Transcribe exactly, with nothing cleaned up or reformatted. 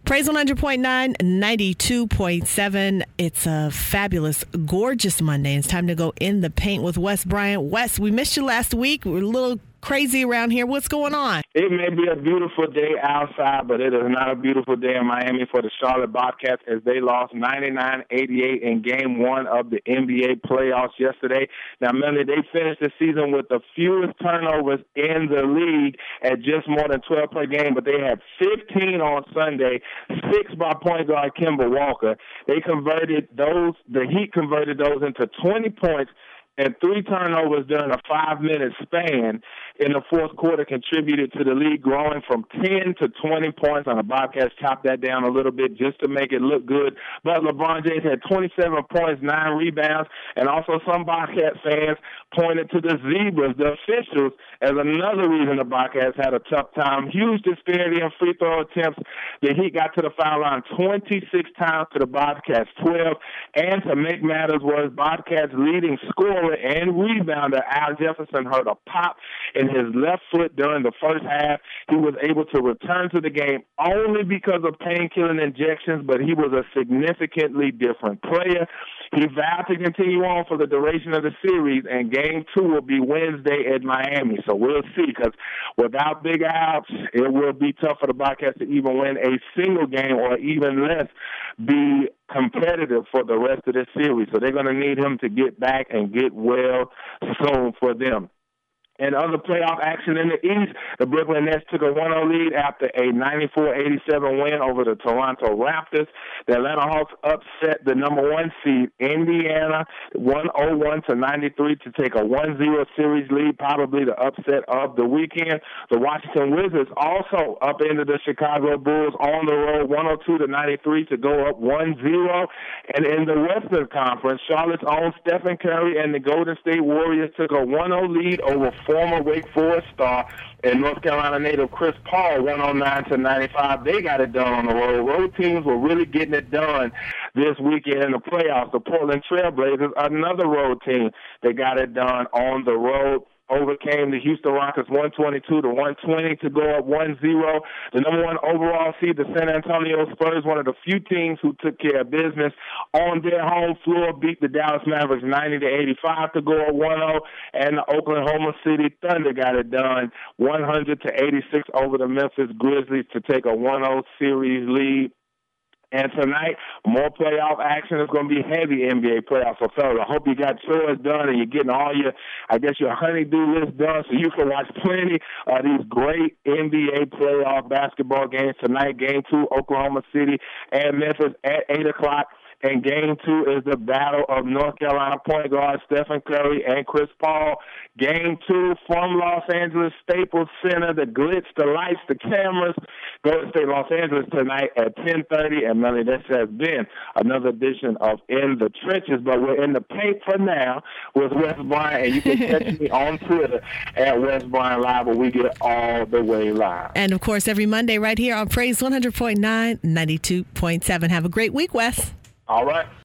Praise one hundred point nine, ninety-two point seven. It's a fabulous, gorgeous Monday. It's time to go in the paint with Wes Bryant. Wes, we missed you last week. We're a little crazy around here. What's going on? It may be a beautiful day outside, but it is not a beautiful day in Miami for the Charlotte Bobcats as they lost ninety-nine eighty-eight in game one of the N B A playoffs yesterday. Now, Melanie, they finished the season with the fewest turnovers in the league at just more than twelve per game, but they had fifteen on Sunday, six by point guard Kemba Walker. They converted those, the Heat converted those into twenty points and three turnovers during a five-minute span in the fourth quarter contributed to the league growing from ten to twenty points. And the Bobcats chopped that down a little bit just to make it look good. But LeBron James had twenty-seven points, nine rebounds, and also some Bobcat fans pointed to the Zebras, the officials, as another reason the Bobcats had a tough time. Huge disparity in free throw attempts. The Heat got to the foul line twenty-six times to the Bobcats twelve. And to make matters worse, Bobcats leading scorer and rebounder Al Jefferson heard a pop in his left foot during the first half. He was able to return to the game only because of painkilling injections, but he was a significantly different player. He vowed to continue on for the duration of the series, and game two will be Wednesday at Miami. So we'll see, because without Big Al, it will be tough for the Bobcats to even win a single game or even less be competitive for the rest of this series. So they're going to need him to get back and get well soon for them. And other playoff action in the East, the Brooklyn Nets took a one oh lead after a ninety-four eighty-seven win over the Toronto Raptors. The Atlanta Hawks upset the number one seed, Indiana, one oh one to ninety-three to take a one zero series lead, probably the upset of the weekend. The Washington Wizards also upended the Chicago Bulls on the road, one oh two to ninety-three to go up one zero. And in the Western Conference, Charlotte's own Stephen Curry and the Golden State Warriors took a one oh lead over former Wake Forest star and North Carolina native Chris Paul, one oh nine to ninety-five. They got it done on the road. Road teams were really getting it done this weekend in the playoffs. The Portland Trailblazers, another road team, they got it done on the road. Overcame the Houston Rockets one twenty-two to one twenty to go up one zero. The number one overall seed, the San Antonio Spurs, one of the few teams who took care of business on their home floor, beat the Dallas Mavericks ninety to eighty-five to go up one oh. And the Oklahoma City Thunder got it done one hundred to eighty-six over the Memphis Grizzlies to take a one oh series lead. And tonight, more playoff action. It's going to be heavy N B A playoffs. So, fellas, I hope you got chores done and you're getting all your, I guess, your honey-do list done so you can watch plenty of these great N B A playoff basketball games tonight. Game two, Oklahoma City and Memphis at eight o'clock. And game two is the battle of North Carolina point guard Stephen Curry and Chris Paul. Game two from Los Angeles Staples Center, the glitz, the lights, the cameras. Go to State Los Angeles tonight at ten thirty. And, Melanie, this has been another edition of In the Trenches. But we're in the paint for now with Wes Bryant. And you can catch me on Twitter at Wes Bryant Live, where we get all the way live. And, of course, every Monday right here on Praise one hundred point nine, ninety-two point seven. Have a great week, Wes. All right.